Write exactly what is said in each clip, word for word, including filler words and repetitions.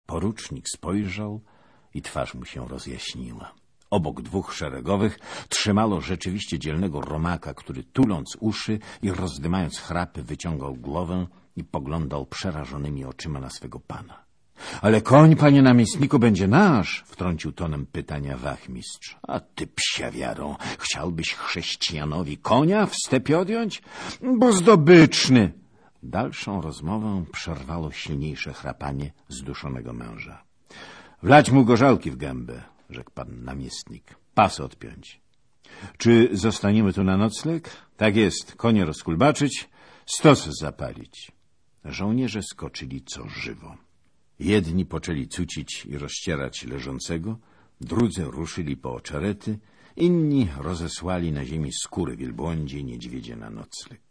Porucznik spojrzał i twarz mu się rozjaśniła. Obok dwóch szeregowych trzymalo rzeczywiście dzielnego romaka, który tuląc uszy i rozdymając chrapy wyciągał głowę i poglądał przerażonymi oczyma na swego pana. — Ale koń, panie namiestniku, będzie nasz! — wtrącił tonem pytania wachmistrz. — A ty, psia wiaro, chciałbyś chrześcijanowi konia w stepie odjąć? Bo zdobyczny! Dalszą rozmowę przerwało silniejsze chrapanie zduszonego męża. — Wlać mu gorzałki w gębę — rzekł pan namiestnik. — Pas odpiąć. — Czy zostaniemy tu na nocleg? — Tak jest. Konie rozkulbaczyć, stos zapalić. Żołnierze skoczyli co żywo. Jedni poczęli cucić i rozcierać leżącego, drudzy ruszyli po oczerety, inni rozesłali na ziemi skóry wielbłądzie i niedźwiedzie na nocleg.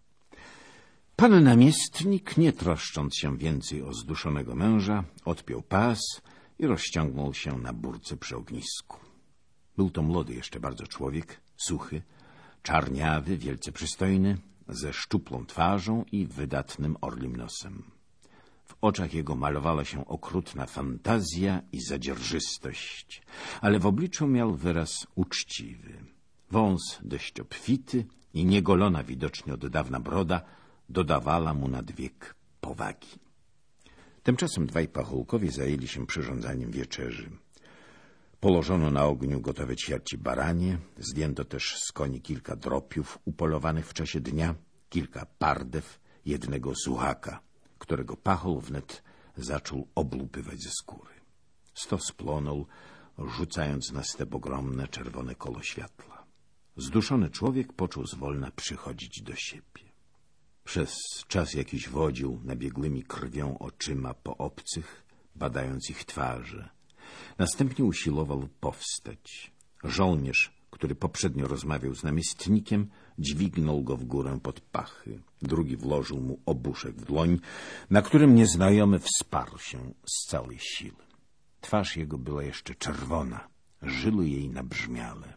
Pan namiestnik, nie troszcząc się więcej o zduszonego męża, odpiął pas i rozciągnął się na burce przy ognisku. Był to młody jeszcze bardzo człowiek, suchy, czarniawy, wielce przystojny, ze szczuplą twarzą i wydatnym orlim nosem. W oczach jego malowała się okrutna fantazja i zadzierżystość, ale w obliczu miał wyraz uczciwy. Wąs dość obfity i niegolona widocznie od dawna broda dodawała mu nad wiek powagi. Tymczasem dwaj pachołkowie zajęli się przyrządzaniem wieczerzy. Położono na ogniu gotowe ćwierci baranie, zdjęto też z koni kilka dropiów upolowanych w czasie dnia, kilka pardew, jednego suchaka, którego pachoł wnet zaczął oblupywać ze skóry. Stos splonął, rzucając na step ogromne czerwone kolo światła. Zduszony człowiek począł zwolna przychodzić do siebie. Przez czas jakiś wodził nabiegłymi krwią oczyma po obcych, badając ich twarze. Następnie usiłował powstać. Żołnierz, który poprzednio rozmawiał z namiestnikiem, dźwignął go w górę pod pachy. Drugi włożył mu obuszek w dłoń, na którym nieznajomy wsparł się z całej siły. Twarz jego była jeszcze czerwona, żyły jej nabrzmiale.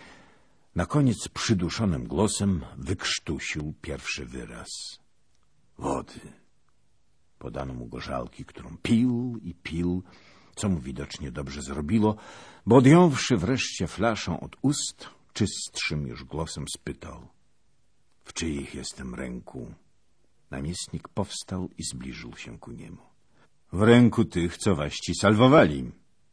Na koniec przyduszonym głosem wykrztusił pierwszy wyraz. Wody. Podano mu gorzałki, którą pił i pił, co mu widocznie dobrze zrobiło, bo odjąwszy wreszcie flaszę od ust, czystszym już głosem spytał. W czyich jestem ręku? Namiestnik powstał i zbliżył się ku niemu. W ręku tych, co waści salwowali.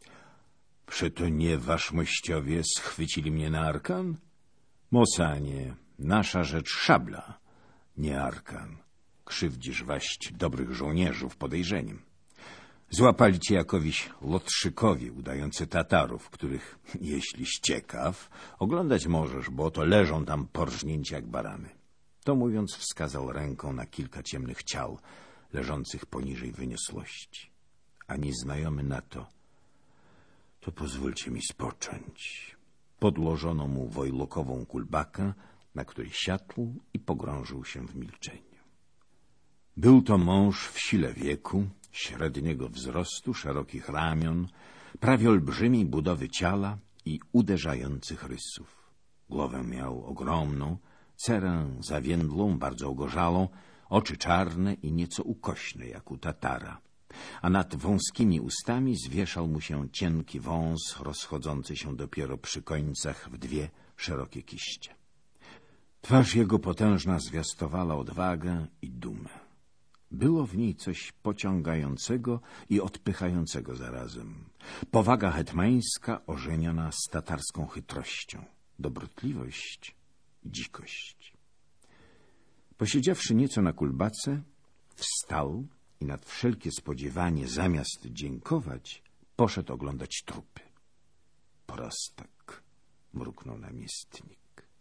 Przeto nie waszmościowie schwycili mnie na arkan? Mosanie, nasza rzecz szabla, nie arkan. Krzywdzisz waść dobrych żołnierzów podejrzeniem. Złapali cię jakowiś lotrzykowie udający Tatarów, których, jeśliś ciekaw, oglądać możesz, bo oto leżą tam porżnięci jak barany. To mówiąc wskazał ręką na kilka ciemnych ciał, leżących poniżej wyniosłości. A nieznajomy na to, to pozwólcie mi spocząć. Podłożono mu wojlokową kulbakę, na której siadł i pogrążył się w milczeniu. Był to mąż w sile wieku, średniego wzrostu, szerokich ramion, prawie olbrzymiej budowy ciała i uderzających rysów. Głowę miał ogromną, cerę zawiędłą, bardzo ogorzałą, oczy czarne i nieco ukośne, jak u Tatara, a nad wąskimi ustami zwieszał mu się cienki wąs, rozchodzący się dopiero przy końcach w dwie szerokie kiście. Twarz jego potężna zwiastowała odwagę i dumę. Było w niej coś pociągającego i odpychającego zarazem. Powaga hetmańska ożeniona z tatarską chytrością, dobrotliwość i dzikość. Posiedziawszy nieco na kulbace, wstał i nad wszelkie spodziewanie, zamiast dziękować, poszedł oglądać trupy. Prostak, mruknął namiestnik.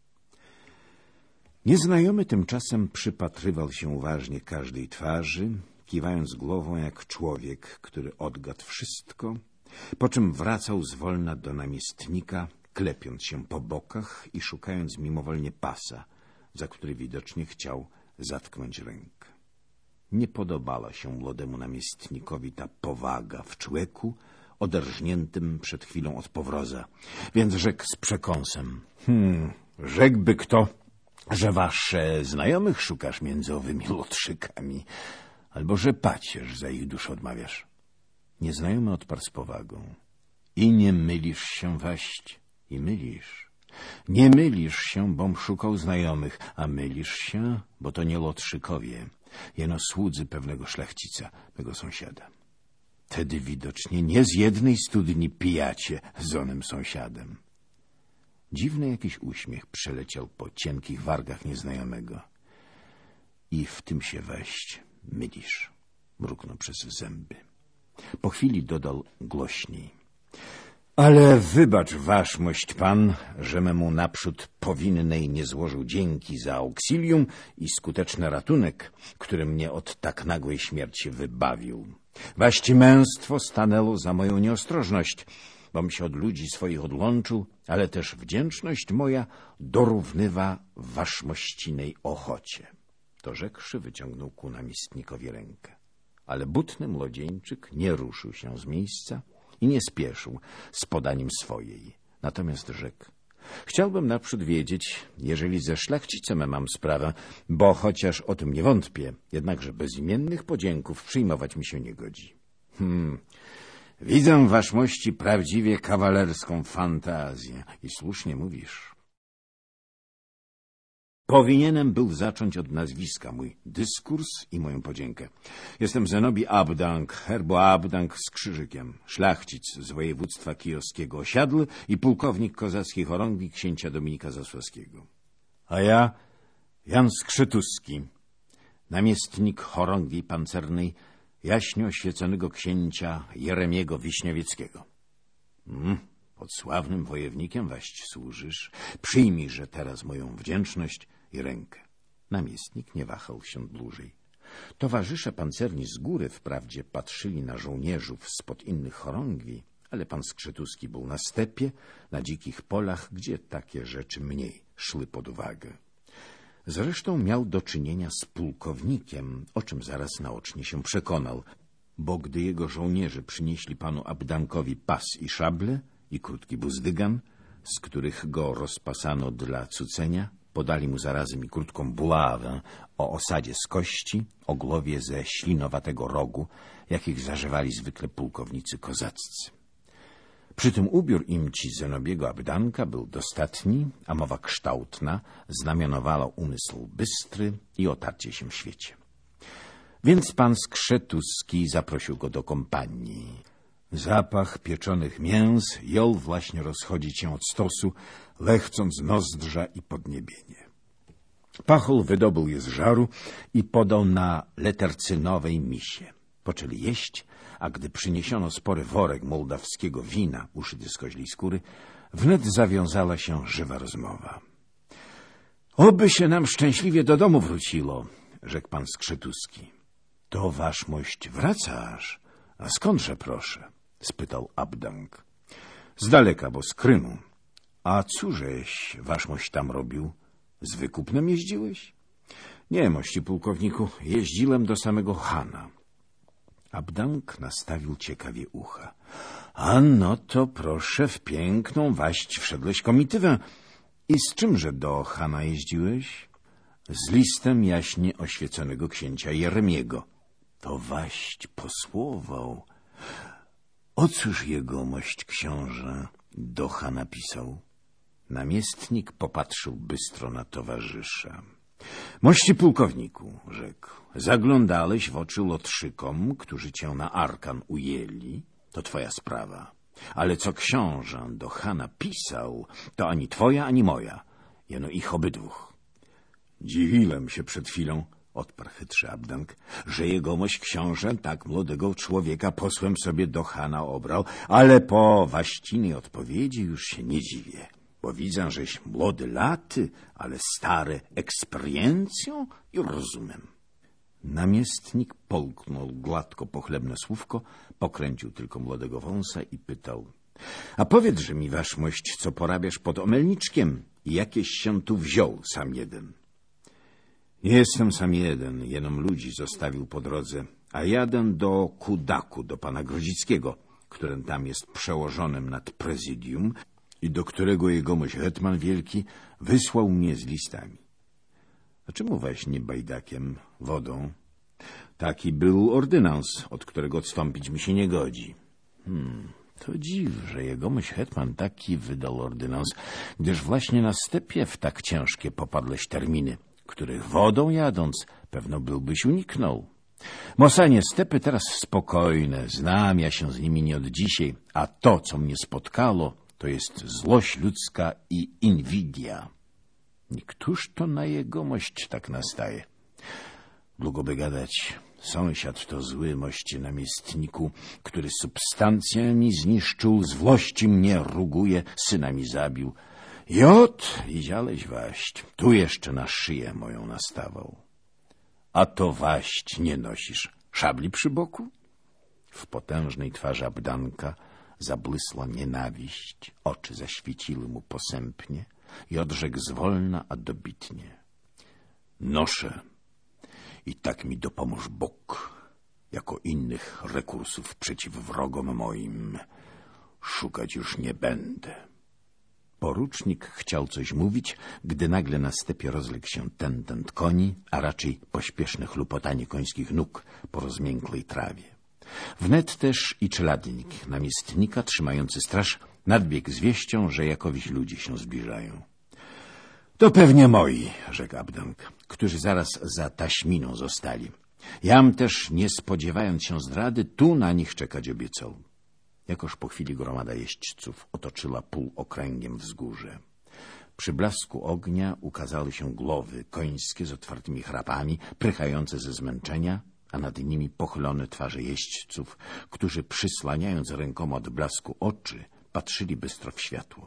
Nieznajomy tymczasem przypatrywał się uważnie każdej twarzy, kiwając głową jak człowiek, który odgadł wszystko, po czym wracał zwolna do namiestnika, klepiąc się po bokach i szukając mimowolnie pasa, za który widocznie chciał zatknąć rękę. Nie podobała się młodemu namiestnikowi ta powaga w człeku, oderżniętym przed chwilą od powroza, więc rzekł z przekąsem. Hmm, rzekłby kto, że wasze znajomych szukasz między owymi lotrzykami, albo że pacierz za ich dusz odmawiasz. Nieznajomy odparł z powagą. I nie mylisz się, waść, i mylisz. Nie mylisz się, bom szukał znajomych, a mylisz się, bo to nie lotrzykowie, jeno słudzy pewnego szlachcica, mego sąsiada. Tedy widocznie nie z jednej studni pijacie z onym sąsiadem. Dziwny jakiś uśmiech przeleciał po cienkich wargach nieznajomego. I w tym się weź mylisz, mruknął przez zęby. Po chwili dodał głośniej. Ale wybacz, waszmość pan, że memu naprzód powinnej nie złożył dzięki za auxilium i skuteczny ratunek, który mnie od tak nagłej śmierci wybawił. Waści męstwo stanęło za moją nieostrożność, bom się od ludzi swoich odłączył, ale też wdzięczność moja dorównywa waszmościnej ochocie. To rzekłszy, wyciągnął ku namiestnikowi rękę. Ale butny młodzieńczyk nie ruszył się z miejsca i nie spieszył z podaniem swojej. Natomiast rzekł, chciałbym naprzód wiedzieć, jeżeli ze szlachcicem mam sprawę, bo chociaż o tym nie wątpię, jednakże bezimiennych podzięków przyjmować mi się nie godzi. Hmm, widzę waszmości prawdziwie kawalerską fantazję i słusznie mówisz. Powinienem był zacząć od nazwiska mój dyskurs i moją podziękę. Jestem Zenobi Abdank, herbo Abdank z krzyżykiem, szlachcic z województwa kijowskiego Osiadl i pułkownik kozackiej chorągwi księcia Dominika Zasławskiego. A ja Jan Skrzytuski, namiestnik chorągwi pancernej jaśnie oświeconego księcia Jeremiego Wiśniowieckiego. Hmm. Pod sławnym wojownikiem waść służysz, przyjmijże teraz moją wdzięczność i rękę. Namiestnik nie wahał się dłużej. Towarzysze pancerni z góry wprawdzie patrzyli na żołnierzów spod innych chorągwi, ale pan Skrzytuski był na stepie, na dzikich polach, gdzie takie rzeczy mniej szły pod uwagę. Zresztą miał do czynienia z pułkownikiem, o czym zaraz naocznie się przekonał, bo gdy jego żołnierze przynieśli panu Abdankowi pas i szable i krótki buzdygan, z których go rozpasano dla cucenia, podali mu zarazem i krótką buławę o osadzie z kości, o głowie ze ślinowatego rogu, jakich zażywali zwykle pułkownicy kozaccy. Przy tym ubiór im ci Zenobiego Abdanka był dostatni, a mowa kształtna znamionowała umysł bystry i otarcie się w świecie. Więc pan Skrzytuski zaprosił go do kompanii. Zapach pieczonych mięs jął właśnie rozchodzić się od stosu, lechcąc nozdrza i podniebienie. Pachol wydobył je z żaru i podał na letercynowej misie. Poczęli jeść, a gdy przyniesiono spory worek mołdawskiego wina uszyty z koźlej skóry, wnet zawiązała się żywa rozmowa. Oby się nam szczęśliwie do domu wróciło, rzekł pan Skrzytuski. To waszmość wracasz? A skądże proszę? Spytał Abdank. Z daleka, bo z Krymu. A cóżeś waszmość tam robił? Z wykupnem jeździłeś? Nie, mości pułkowniku, jeździłem do samego Hana. Abdank nastawił ciekawie ucha. A no to proszę, w piękną waść wszedłeś komitywę. I z czymże do Hana jeździłeś? Z listem jaśnie oświeconego księcia Jeremiego. To waść posłował. O cóż jegomość książę do Hana pisał? Namiestnik popatrzył bystro na towarzysza. Mości pułkowniku, rzekł, zaglądałeś w oczy lotrzykom, którzy cię na arkan ujęli, to twoja sprawa. Ale co książę do Hana pisał, to ani twoja, ani moja, jeno ich obydwóch. Dziwiłem się przed chwilą, odparł chytrzy Abdank, że jegomość książę tak młodego człowieka posłem sobie do Hana obrał, ale po waścinej odpowiedzi już się nie dziwię, bo widzę, żeś młody laty, ale stary eksperiencją i rozumem. Namiestnik połknął gładko pochlebne słówko, pokręcił tylko młodego wąsa i pytał, a powiedz-że mi, waszmość, co porabiasz pod Omelniczkiem i jakieś się tu wziął sam jeden? Nie jestem sam jeden, jenom ludzi zostawił po drodze, a jadę do Kudaku, do pana Grodzickiego, którym tam jest przełożonym nad prezydium i do którego jegomość hetman wielki wysłał mnie z listami. A czemu właśnie bajdakiem, wodą? Taki był ordynans, od którego odstąpić mi się nie godzi. Hmm, to dziw, że jegomość hetman taki wydał ordynans, gdyż właśnie na stepie w tak ciężkie popadłeś terminy, których wodą jadąc pewno byłbyś uniknął. Mosanie stepy teraz spokojne, znam ja się z nimi nie od dzisiaj, a to, co mnie spotkało, to jest złość ludzka i inwidia. I któż to na jegomość tak nastaje? Długo by gadać. Sąsiad to zły mości namiestniku, który substancjami zniszczył, z włości mnie ruguje, syna mi zabił. Jot i dzialeś waść, tu jeszcze na szyję moją nastawał. A to waść nie nosisz szabli przy boku? W potężnej twarzy Abdanka zabłysła nienawiść, oczy zaświeciły mu posępnie i odrzekł zwolna, a dobitnie. Noszę i tak mi dopomóż Bóg, jako innych rekursów przeciw wrogom moim szukać już nie będę. Porucznik chciał coś mówić, gdy nagle na stepie rozległ się tentent koni, a raczej pośpieszne chlupotanie końskich nóg po rozmiękłej trawie. Wnet też i czeladnik namiestnika, trzymający straż, nadbiegł z wieścią, że jakowiś ludzie się zbliżają. To pewnie moi, rzekł Abdank, którzy zaraz za taśminą zostali. Jam też, nie spodziewając się zdrady, tu na nich czekać obiecał. Jakoż po chwili gromada jeźdźców otoczyła półokręgiem wzgórze. Przy blasku ognia ukazały się głowy końskie z otwartymi chrapami, prychające ze zmęczenia, a nad nimi pochylone twarze jeźdźców, którzy przysłaniając rękoma od blasku oczy, patrzyli bystro w światło.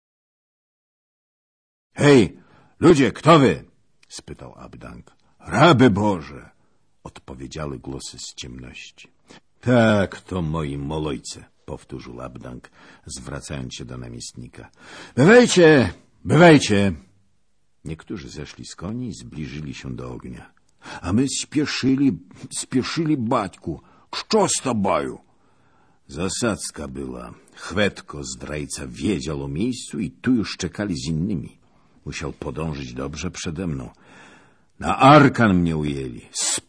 — Hej, ludzie, kto wy? — spytał Abdank. — Raby Boże! — odpowiedziały głosy z ciemności. — Tak, to moi molojce — powtórzył Abdank, zwracając się do namiestnika. — Bywajcie, bywajcie! Niektórzy zeszli z koni i zbliżyli się do ognia. — A my spieszyli, spieszyli baćku. Що z тобою? Zasadzka była. Chwetko, zdrajca, wiedział o miejscu i tu już czekali z innymi. Musiał podążyć dobrze przede mną. Na arkan mnie ujęli.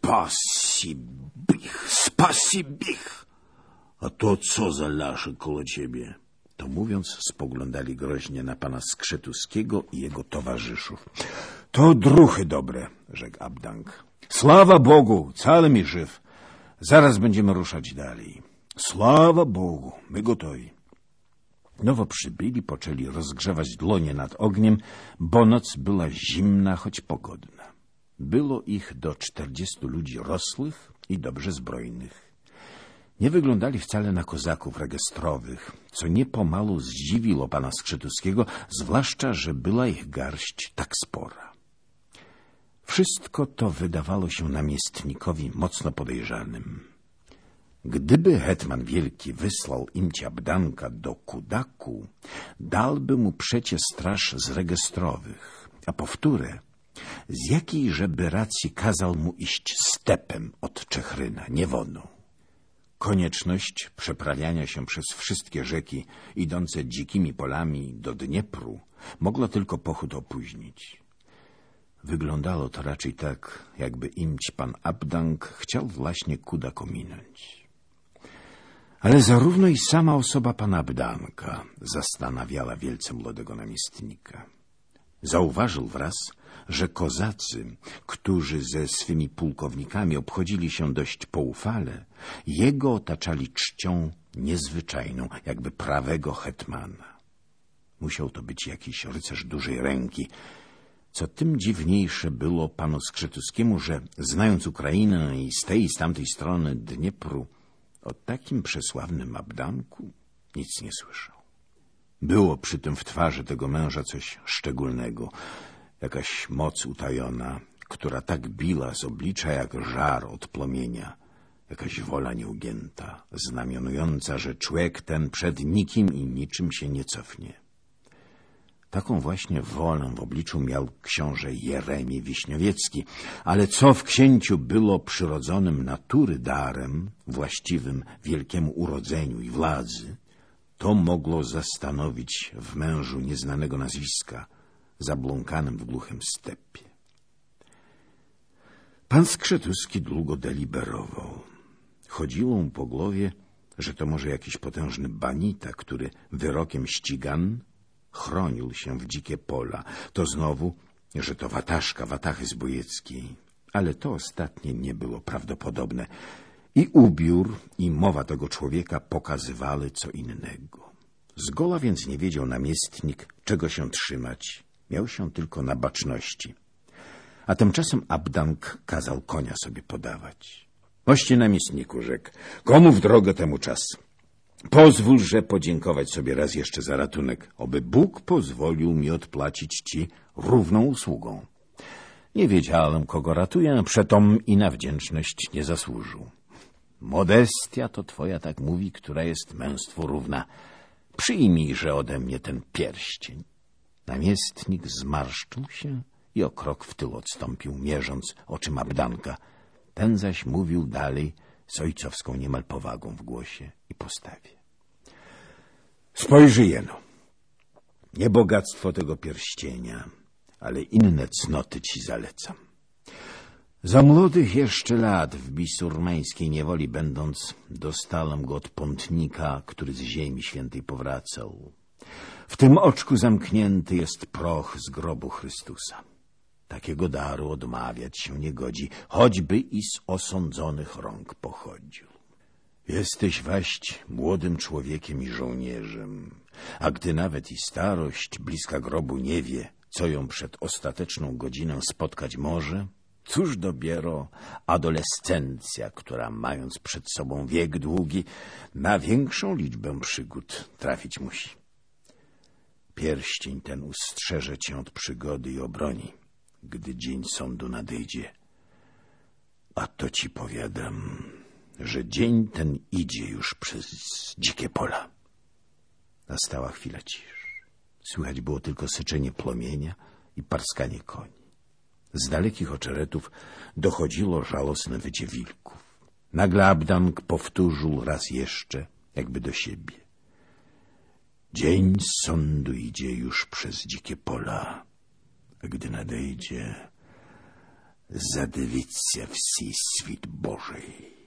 Spasibich, spasibich! A to co za lasze koło ciebie? To mówiąc, spoglądali groźnie na pana Skrzetuskiego i jego towarzyszów. To druchy dobre, rzekł Abdank. Sława Bogu, cały mi żyw. Zaraz będziemy ruszać dalej. Sława Bogu, my gotowi. Nowo przybyli poczęli rozgrzewać dłonie nad ogniem, bo noc była zimna, choć pogodna. Było ich do czterdziestu ludzi rosłych i dobrze zbrojnych. Nie wyglądali wcale na kozaków regestrowych, co niepomału zdziwiło pana Skrzetuskiego, zwłaszcza, że była ich garść tak spora. Wszystko to wydawało się namiestnikowi mocno podejrzanym. Gdyby hetman wielki wysłał imcia Abdanka do Kudaku, dałby mu przecie straż z regestrowych, a powtórę, z jakiejżeby racji kazał mu iść stepem od Czechryna, nie wodą. Konieczność przeprawiania się przez wszystkie rzeki idące dzikimi polami do Dniepru mogła tylko pochód opóźnić. Wyglądało to raczej tak, jakby imć pan Abdank chciał właśnie Kudak ominąć. Ale zarówno i sama osoba pana Abdanka zastanawiała wielce młodego namiestnika. Zauważył wraz, że kozacy, którzy ze swymi pułkownikami obchodzili się dość poufale, jego otaczali czcią niezwyczajną, jakby prawego hetmana. Musiał to być jakiś rycerz dużej ręki, co tym dziwniejsze było panu Skrzetuskiemu, że znając Ukrainę i z tej i z tamtej strony Dniepru, o takim przesławnym Abdanku nic nie słyszał. Było przy tym w twarzy tego męża coś szczególnego, jakaś moc utajona, która tak biła z oblicza jak żar od płomienia, jakaś wola nieugięta, znamionująca, że człowiek ten przed nikim i niczym się nie cofnie. Taką właśnie wolę w obliczu miał książę Jeremie Wiśniowiecki, ale co w księciu było przyrodzonym natury darem, właściwym wielkiemu urodzeniu i władzy, to mogło zastanowić w mężu nieznanego nazwiska, zabląkanym w głuchym stepie. Pan Skrzetuski długo deliberował. Chodziło mu po głowie, że to może jakiś potężny banita, który wyrokiem ścigan chronił się w dzikie pola. To znowu, że to wataszka Watachy Zbójeckiej. Ale to ostatnie nie było prawdopodobne. I ubiór, i mowa tego człowieka pokazywały co innego. Zgoła więc nie wiedział namiestnik, czego się trzymać. Miał się tylko na baczności. A tymczasem Abdank kazał konia sobie podawać. Mości namiestniku, rzekł, komu w drogę temu czas. Pozwól, że podziękować sobie raz jeszcze za ratunek, oby Bóg pozwolił mi odpłacić ci równą usługą. Nie wiedziałem, kogo ratuję, przetom i na wdzięczność nie zasłużył. Modestia to twoja tak mówi, która jest męstwu równa. Przyjmijże ode mnie ten pierścień. Namiestnik zmarszczył się i o krok w tył odstąpił, mierząc oczyma Abdanka. Ten zaś mówił dalej z ojcowską niemal powagą w głosie i postawie. Spojrzyj jeno. Nie bogactwo tego pierścienia, ale inne cnoty ci zalecam. Za młodych jeszcze lat w bisurmańskiej niewoli będąc, dostałem go od pątnika, który z ziemi świętej powracał. W tym oczku zamknięty jest proch z grobu Chrystusa. Takiego daru odmawiać się nie godzi, choćby i z osądzonych rąk pochodził. Jesteś waść młodym człowiekiem i żołnierzem, a gdy nawet i starość bliska grobu nie wie, co ją przed ostateczną godzinę spotkać może, cóż dopiero adolescencja, która mając przed sobą wiek długi, na większą liczbę przygód trafić musi. Pierścień ten ustrzeże cię od przygody i obroni, gdy dzień sądu nadejdzie. A to ci powiadam, że dzień ten idzie już przez dzikie pola. Nastała chwila ciszy. Słychać było tylko syczenie płomienia i parskanie koni. Z dalekich oczeretów dochodziło żałosne wycie wilków. Nagle Abdank powtórzył raz jeszcze, jakby do siebie. Dzień sądu idzie już przez dzikie pola, a gdy nadejdzie, zadywиться всей світ Божий.